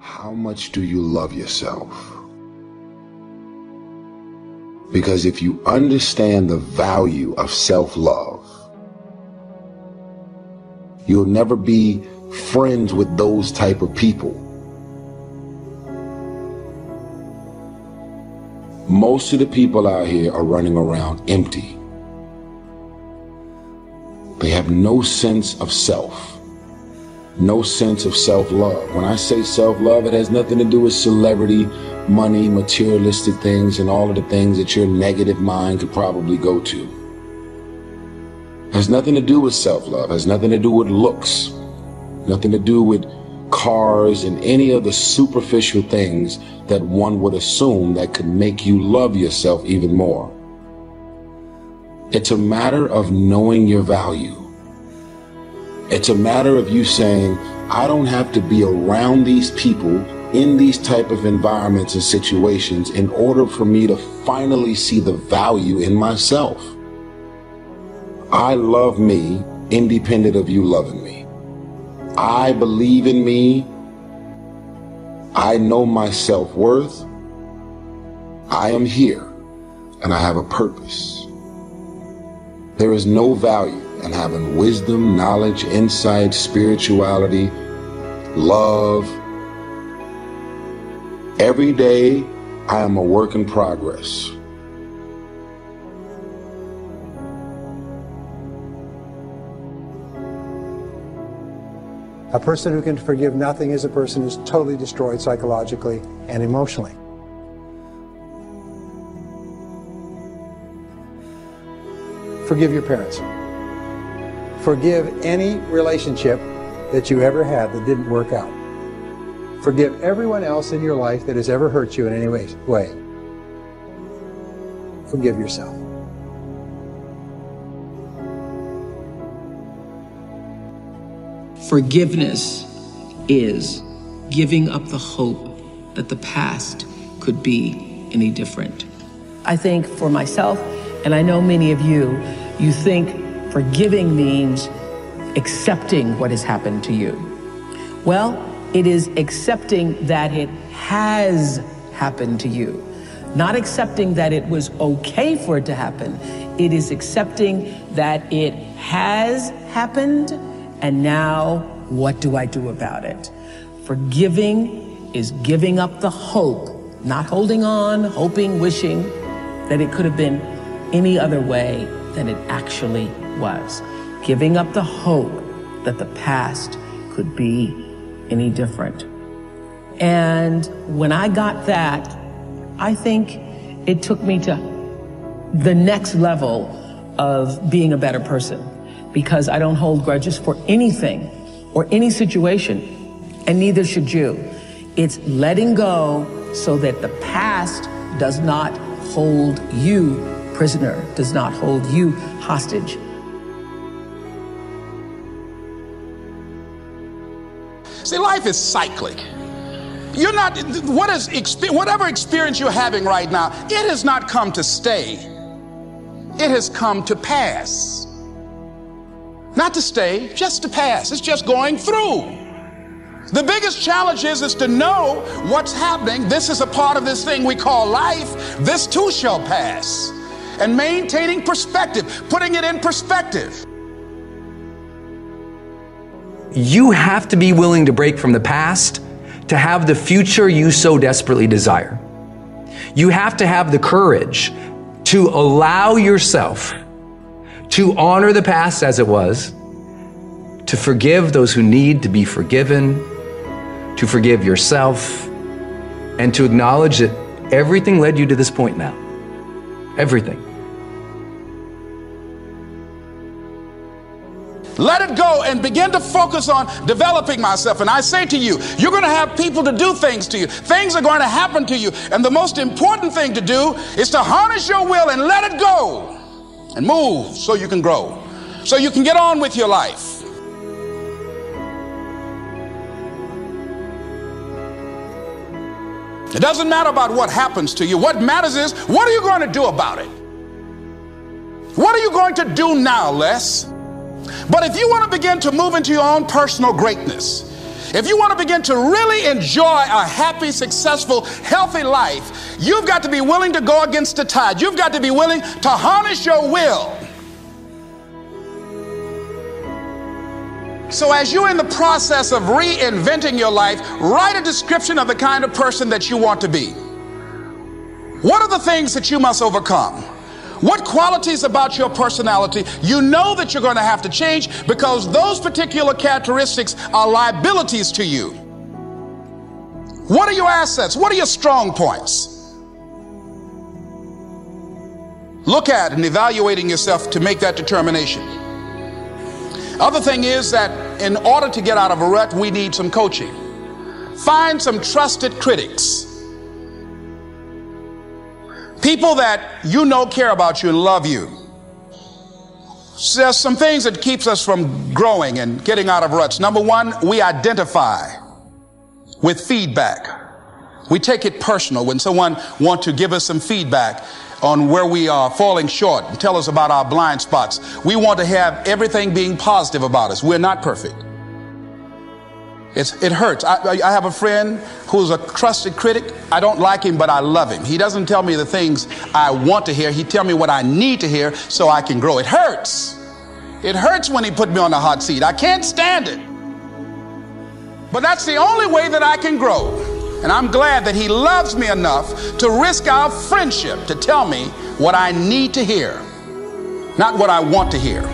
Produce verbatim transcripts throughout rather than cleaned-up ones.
How much do you love yourself? Because if you understand the value of self-love, you'll never be friends with those type of people. Most of the people out here are running around empty. They have no sense of self, no sense of self-love. When I say self-love, it has nothing to do with celebrity, money, materialistic things, and all of the things that your negative mind could probably go to. It has nothing to do with self-love. It has nothing to do with looks, nothing to do with cars and any of the superficial things that one would assume that could make you love yourself even more. It's a matter of knowing your value. It's a matter of you saying, I don't have to be around these people in these type of environments and situations in order for me to finally see the value in myself. I love me independent of you loving me. I believe in me. I know my self-worth. I am here and I have a purpose. There is no value in having wisdom, knowledge, insight, spirituality, love. Every day I am a work in progress. A person who can forgive nothing is a person who's totally destroyed psychologically and emotionally. Forgive your parents. Forgive any relationship that you ever had that didn't work out. Forgive everyone else in your life that has ever hurt you in any way. Forgive yourself. Forgiveness is giving up the hope that the past could be any different. I think for myself, and I know many of you, you think forgiving means accepting what has happened to you. Well, it is accepting that it has happened to you. Not accepting that it was okay for it to happen. It is accepting that it has happened. And now, what do I do about it? Forgiving is giving up the hope, not holding on, hoping, wishing that it could have been any other way than it actually was. Giving up the hope that the past could be any different. And when I got that, I think it took me to the next level of being a better person. Because I don't hold grudges for anything or any situation, and neither should you. It's letting go so that the past does not hold you prisoner, does not hold you hostage. See, life is cyclic. You're not, what is, whatever experience you're having right now, it has not come to stay. It has come to pass. Not to stay, just to pass. It's just going through. The biggest challenge is, is to know what's happening. This is a part of this thing we call life. This too shall pass. And maintaining perspective, putting it in perspective. You have to be willing to break from the past to have the future you so desperately desire. You have to have the courage to allow yourself to honor the past as it was, to forgive those who need to be forgiven, to forgive yourself, and to acknowledge that everything led you to this point now. Everything. Let it go and begin to focus on developing myself. And I say to you, you're going to have people to do things to you. Things are going to happen to you. And the most important thing to do is to harness your will and let it go. And move so you can grow, so you can get on with your life. It doesn't matter about what happens to you. What matters is, what are you going to do about it? What are you going to do now, Les? But if you want to begin to move into your own personal greatness, If you want to begin to really enjoy a happy, successful, healthy life, you've got to be willing to go against the tide. You've got to be willing to harness your will. So as you're in the process of reinventing your life, write a description of the kind of person that you want to be. What are the things that you must overcome? What qualities about your personality you know that you're going to have to change, because those particular characteristics are liabilities to you? What are your assets? What are your strong points? Look at and evaluating yourself to make that determination. Other thing is that in order to get out of a rut, we need some coaching. Find some trusted critics. People that you know care about you and love you. So there's some things that keeps us from growing and getting out of ruts. Number one, we identify with feedback. We take it personal when someone wants to give us some feedback on where we are falling short and tell us about our blind spots. We want to have everything being positive about us. We're not perfect. It's, it hurts. I, I have a friend who's a trusted critic. I don't like him, but I love him. He doesn't tell me the things I want to hear. He tells me what I need to hear so I can grow. It hurts. It hurts when he put me on the hot seat. I can't stand it. But that's the only way that I can grow. And I'm glad that he loves me enough to risk our friendship to tell me what I need to hear, not what I want to hear.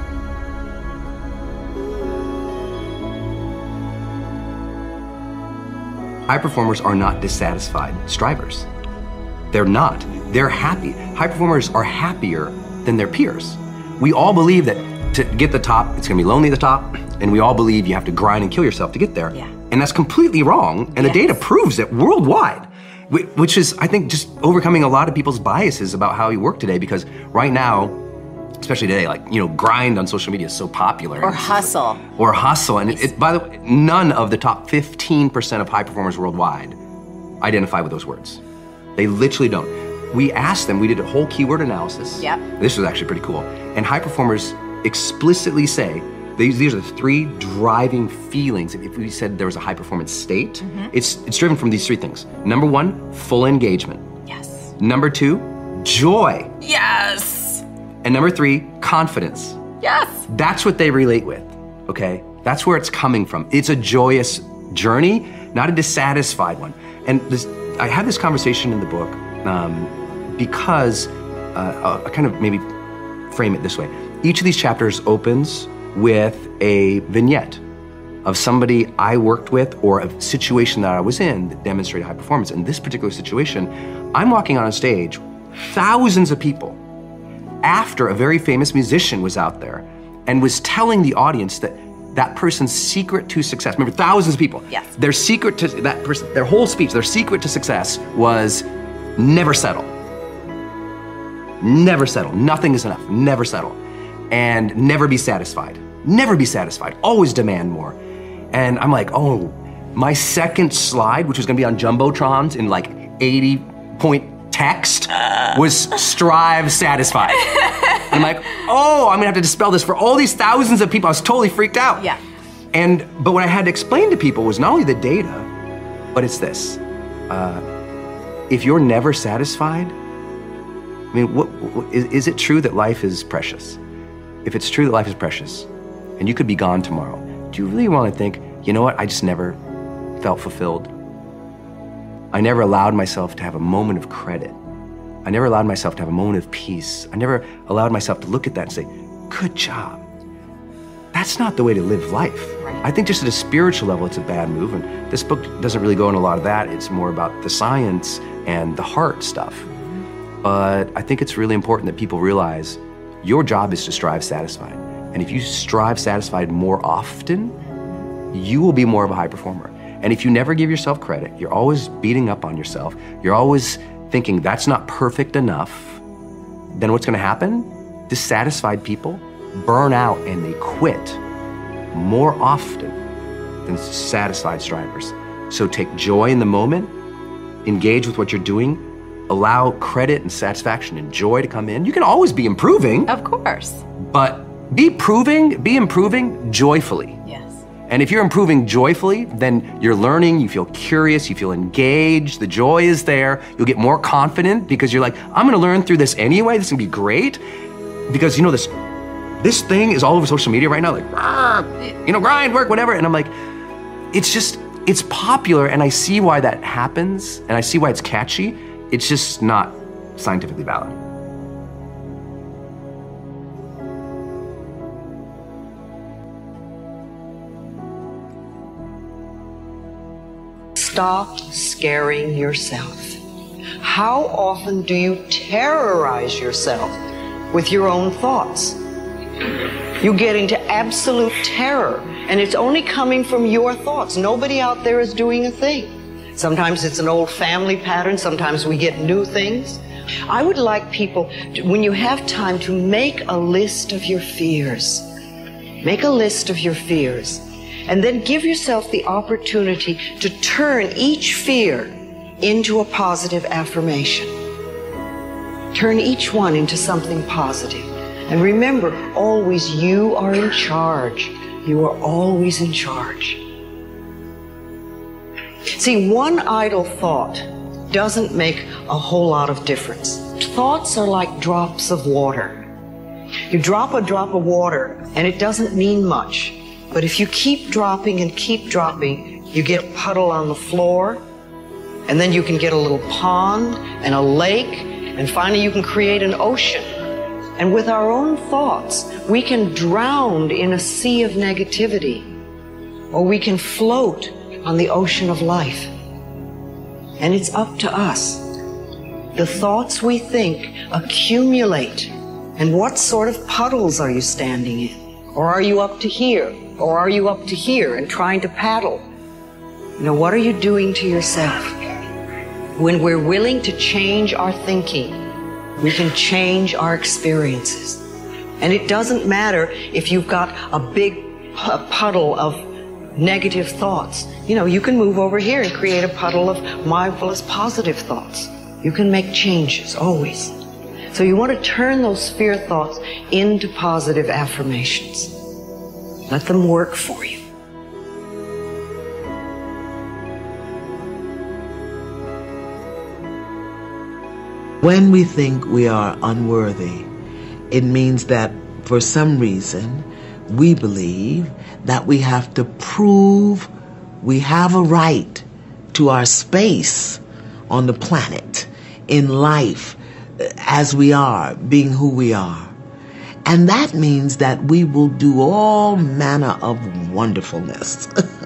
High performers are not dissatisfied strivers. They're not. They're happy. High performers are happier than their peers. We all believe that to get the top, it's gonna be lonely at the top, and we all believe you have to grind and kill yourself to get there. Yeah. And that's completely wrong, and yes. The data proves it worldwide, which is, I think, just overcoming a lot of people's biases about how we work today, because right now, especially today, like, you know, grind on social media is so popular. Or hustle. Or hustle, and it, it, by the way, none of the top fifteen percent of high performers worldwide identify with those words. They literally don't. We asked them, we did a whole keyword analysis. Yep. This was actually pretty cool. And high performers explicitly say, these, these are the three driving feelings. If we said there was a high performance state, mm-hmm. it's, it's driven from these three things. Number one, full engagement. Yes. Number two, joy. Yes. And number three, confidence. Yes. That's what they relate with, okay? That's where it's coming from. It's a joyous journey, not a dissatisfied one. And this, I had this conversation in the book um, because uh, I kind of maybe frame it this way. Each of these chapters opens with a vignette of somebody I worked with or a situation that I was in that demonstrated high performance. In this particular situation, I'm walking on a stage, thousands of people, after a very famous musician was out there and was telling the audience that that person's secret to success, remember, thousands of people, yes. their secret to that person, their whole speech, their secret to success was never settle. Never settle, nothing is enough, never settle. And never be satisfied, never be satisfied, always demand more. And I'm like, oh, my second slide, which was gonna be on Jumbotrons in like eighty point text, was strive satisfied. And I'm like, oh, I'm gonna have to dispel this for all these thousands of people. I was totally freaked out. Yeah. And, but what I had to explain to people was not only the data, but it's this. Uh, if you're never satisfied, I mean, what, what, is, is it true that life is precious? If it's true that life is precious, and you could be gone tomorrow, do you really want to think, you know what, I just never felt fulfilled? I never allowed myself to have a moment of credit. I never allowed myself to have a moment of peace. I never allowed myself to look at that and say, good job. That's not the way to live life. Right. I think just at a spiritual level, it's a bad move, and this book doesn't really go into a lot of that. It's more about the science and the heart stuff. Mm-hmm. But I think it's really important that people realize your job is to strive satisfied. And if you strive satisfied more often, you will be more of a high performer. And if you never give yourself credit, you're always beating up on yourself, you're always thinking that's not perfect enough, then what's gonna happen? Dissatisfied people burn out and they quit more often than satisfied strivers. So take joy in the moment, engage with what you're doing, allow credit and satisfaction and joy to come in. You can always be improving. Of course. But be proving, be improving joyfully. Yes. And if you're improving joyfully, then you're learning, you feel curious, you feel engaged, the joy is there, you'll get more confident because you're like, I'm gonna learn through this anyway, this is gonna be great. Because you know, this this thing is all over social media right now, like, you know, grind, work, whatever. And I'm like, it's just, it's popular and I see why that happens and I see why it's catchy. It's just not scientifically valid. Stop scaring yourself. How often do you terrorize yourself with your own thoughts? You get into absolute terror, and it's only coming from your thoughts. Nobody out there is doing a thing. Sometimes it's an old family pattern, sometimes we get new things. I would like people, to, when you have time, to make a list of your fears. Make a list of your fears. And then give yourself the opportunity to turn each fear into a positive affirmation. Turn each one into something positive. And remember, always you are in charge. You are always in charge. See, one idle thought doesn't make a whole lot of difference. Thoughts are like drops of water. You drop a drop of water and it doesn't mean much. But if you keep dropping and keep dropping, you get a puddle on the floor, and then you can get a little pond and a lake, and finally you can create an ocean. And with our own thoughts, we can drown in a sea of negativity, or we can float on the ocean of life. And it's up to us. The thoughts we think accumulate. And what sort of puddles are you standing in? Or are you up to here? Or are you up to here and trying to paddle? You know, what are you doing to yourself? When we're willing to change our thinking, we can change our experiences. And it doesn't matter if you've got a big puddle of negative thoughts. You know, you can move over here and create a puddle of mindfulness, positive thoughts. You can make changes, always. So you want to turn those fear thoughts into positive affirmations. Let them work for you. When we think we are unworthy, it means that for some reason we believe that we have to prove we have a right to our space on the planet, in life, as we are, being who we are. And that means that we will do all manner of wonderfulness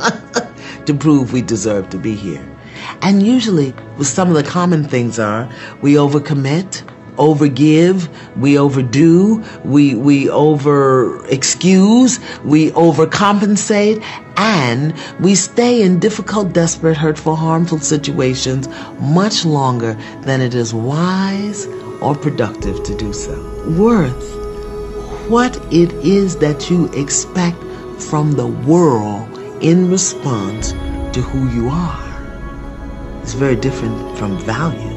to prove we deserve to be here. And usually, some of the common things are we overcommit, overgive, we overdo, we, we over-excuse, we overcompensate, and we stay in difficult, desperate, hurtful, harmful situations much longer than it is wise or productive to do so. Worth. What it is that you expect from the world in response to who you are is very different from value.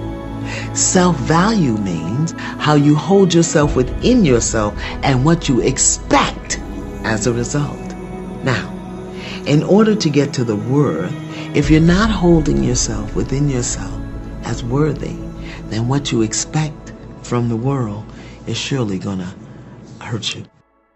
Self-value means how you hold yourself within yourself and what you expect as a result. Now, in order to get to the worth, if you're not holding yourself within yourself as worthy, then what you expect from the world is surely gonna hurt you.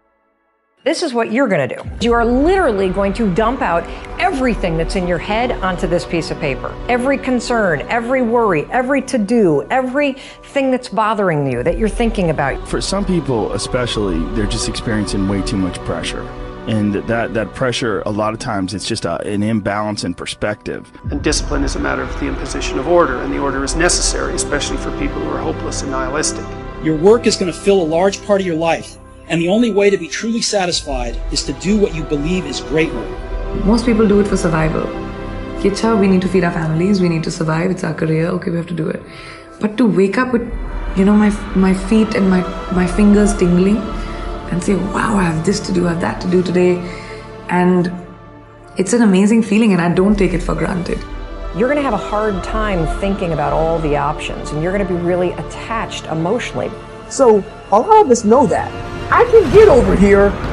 This is what you're going to do. You are literally going to dump out everything that's in your head onto this piece of paper. Every concern, every worry, every to-do, everything that's bothering you that you're thinking about. For some people especially, they're just experiencing way too much pressure. And that, that pressure, a lot of times, it's just a, an imbalance in perspective. And discipline is a matter of the imposition of order, and the order is necessary, especially for people who are hopeless and nihilistic. Your work is going to fill a large part of your life, and the only way to be truly satisfied is to do what you believe is great work. Most people do it for survival. Kicha, we need to feed our families, we need to survive, it's our career, okay, we have to do it. But to wake up with, you know, my my feet and my, my fingers tingling, and say, wow, I have this to do, I have that to do today, and it's an amazing feeling, and I don't take it for granted. You're going to have a hard time thinking about all the options, and you're going to be really attached emotionally. So a lot of us know that. I can get over here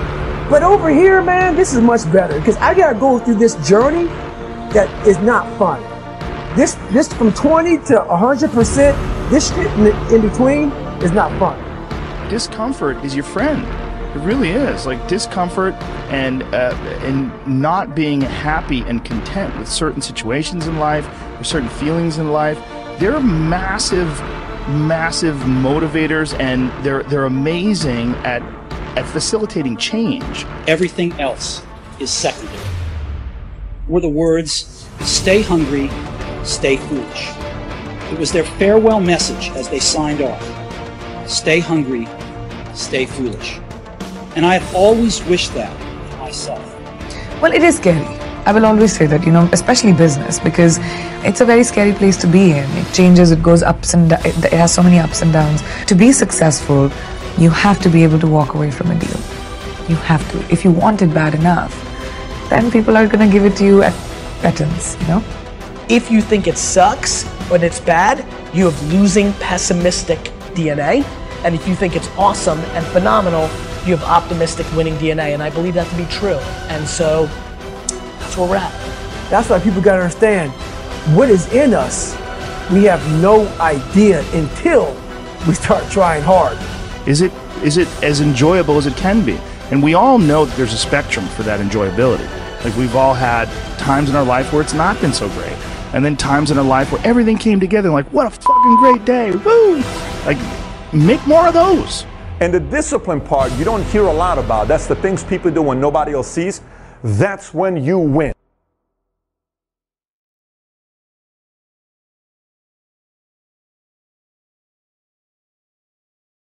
But over here, man, this is much better because I gotta go through this journey that is not fun. This, this from twenty to one hundred percent, this shit in, in between is not fun. Discomfort is your friend. It really is. Like discomfort and uh, and not being happy and content with certain situations in life or certain feelings in life. They're massive, massive motivators, and they're they're amazing at at facilitating change. Everything else is secondary. Were the words, "Stay hungry, stay foolish." It was their farewell message as they signed off. Stay hungry, stay foolish. And I have always wished that for myself. Well, it is scary. I will always say that, you know, especially business, because it's a very scary place to be in. It changes, it goes ups and downs, it has so many ups and downs. To be successful, you have to be able to walk away from a deal. You have to. If you want it bad enough, then people are going to give it to you at petons, you know? If you think it sucks when it's bad, you have losing pessimistic D N A. And if you think it's awesome and phenomenal, you have optimistic winning D N A. And I believe that to be true. And so that's where we're at. That's why people gotta understand what is in us. We have no idea until we start trying hard. Is it is it as enjoyable as it can be? And we all know that there's a spectrum for that enjoyability. Like we've all had times in our life where it's not been so great. And then times in our life where everything came together and like, what a fucking great day. Woo! Like, make more of those. And the discipline part, you don't hear a lot about. That's the things people do when nobody else sees. That's when you win.